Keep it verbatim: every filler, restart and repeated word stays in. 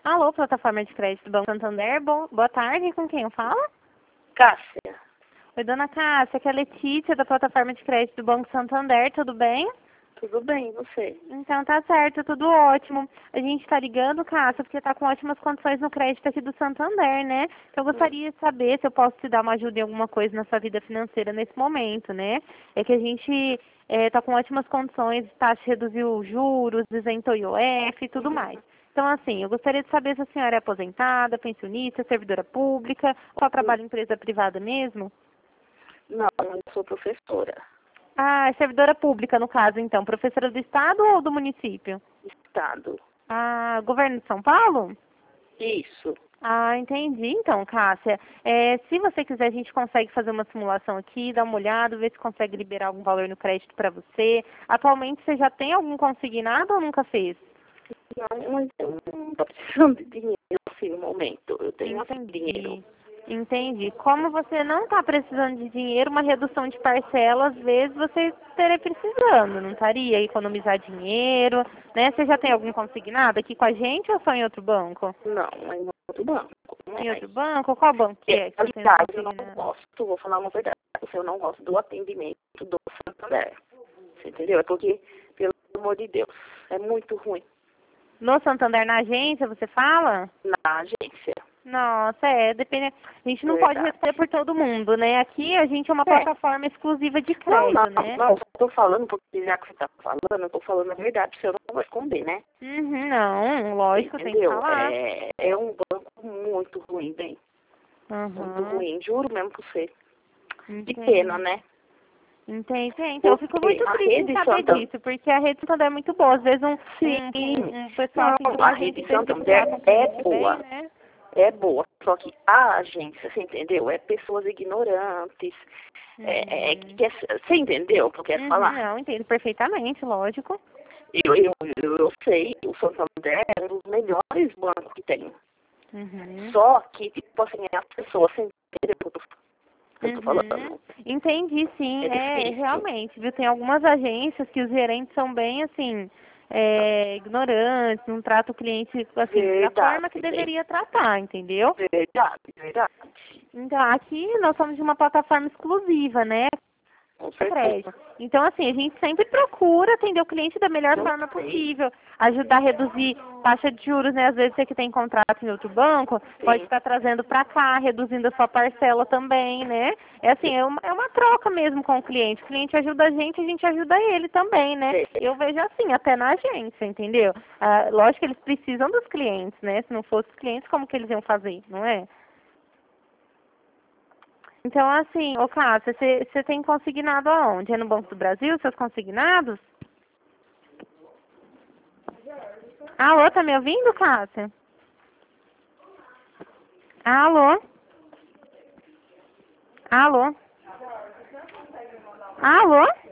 Alô, plataforma de crédito do Banco Santander. Bom, boa tarde, com quem eu falo? Cássia, Oi, dona Cássia, aqui é a Letícia da plataforma de crédito do Banco Santander, tudo bem? tudo bem, e você? Então tá certo, tudo ótimo. A gente está ligando, Cássia, porque está com ótimas condições no crédito aqui do Santander, né? Então eu gostaria de saber se eu posso te dar uma ajuda em alguma coisa na sua vida financeira nesse momento, né? É que a gente está com ótimas condições, taxa reduziu os juros, isentou I O F e tudo mais. Então, assim, eu gostaria de saber se a senhora é aposentada, pensionista, servidora pública, ou só trabalha em empresa privada mesmo? Não, eu sou professora. Ah, é servidora pública, no caso, então. Professora do Estado ou do município? Estado. Ah, governo de São Paulo? Isso. Ah, entendi. Então, Cássia, é, se você quiser, a gente consegue fazer uma simulação aqui, dar uma olhada, ver se consegue liberar algum valor no crédito para você. Atualmente, você já tem algum consignado ou nunca fez? Não, mas eu não estou precisando de dinheiro assim no momento. Eu tenho assim, dinheiro. Entendi. Entendi. Como você não está precisando de dinheiro, uma redução de parcela, às vezes você estaria precisando, não estaria? Economizar dinheiro, né? Você já tem algum consignado aqui com a gente ou só em outro banco? Não, mas não é outro banco. Não Em é. outro banco? Qual banco que é que você tem os Aliás, eu não consignados? gosto, vou falar uma verdade, eu não gosto do atendimento do Santander. Você entendeu? É porque, pelo amor de Deus, é muito ruim No Santander, na agência, você fala? na agência. Nossa, é, depende. A gente não pode Verdade. responder por todo mundo, né? Aqui a gente é uma É. plataforma exclusiva de Não, crédito, não, né? não, eu tô falando, porque já que você tá falando, eu tô falando a verdade, você não vai esconder, né? Uhum, não, lógico, tem que Entendeu? falar. É, é um banco muito ruim, bem. Muito Uhum. ruim, juro mesmo pra você. Que Entendi. pena, né? Entendi. Então, eu fico Porque muito a triste em rede saber Santander, disso, porque a rede Santander é muito boa. Às vezes um, sim, um, um, um pessoal assim não, como a a gente rede decide Santander ficar com o é cliente bem, boa, né? é boa. Só que a agência, você entendeu? É pessoas ignorantes. É, é, Uhum. que é- você entendeu o que eu quero Uhum, falar? não, entendo perfeitamente, lógico. Eu, eu, eu, eu sei, o Santander é um dos melhores bancos que tem. Uhum. Só que, tipo assim, as pessoas, você entendeu o que eu tô eu tô Uhum. falando? Entendi, sim. É É, difícil. realmente, viu? Tem algumas agências que os gerentes são bem, assim, é, ignorantes, não tratam o cliente, assim, da Verdade, forma que bem. deveria tratar, entendeu? Verdade, verdade. Então, aqui nós somos de uma plataforma exclusiva, né? Com Crédito. certeza. Então, assim, a gente sempre procura atender o cliente da melhor Eu forma sei. possível, ajudar a reduzir taxa de juros, né? Às vezes você que tem contrato em outro banco, pode Sim. estar trazendo para cá, reduzindo a sua parcela também, né? É assim, é uma, é uma troca mesmo com o cliente. O cliente ajuda a gente, a gente ajuda ele também, né? É, Eu vejo assim, até na agência, entendeu? Ah, lógico que eles precisam dos clientes, né? Se não fosse os clientes, como que eles iam fazer, não é? Então, assim, ô Cássia, você você tem consignado aonde? É no Banco do Brasil, seus consignados? Alô, tá me ouvindo, Cássia? Alô? Alô? Alô?